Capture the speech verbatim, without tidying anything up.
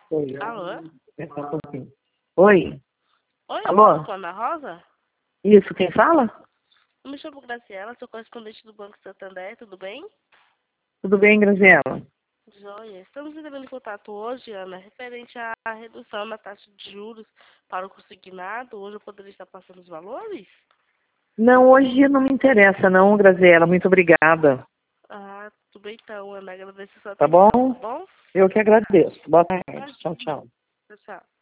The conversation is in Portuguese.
Oi. Alô? Um Oi. Oi, Alô? com a Ana Rosa? Isso, quem fala? Eu me chamo Graciela, sou correspondente do Banco Santander, tudo bem? Tudo bem, Graziela? Joia. Estamos entrando em contato hoje, Ana, referente à redução na taxa de juros para o consignado. Hoje eu poderia estar passando os valores? Não, hoje não me interessa não, Graziela. Muito obrigada. Ah, tudo bem então, Ana. Agradeço a sua Tá atenção, bom? tá bom? Eu que agradeço. Boa tarde. Tchau, Imagina. tchau. Tchau, tchau.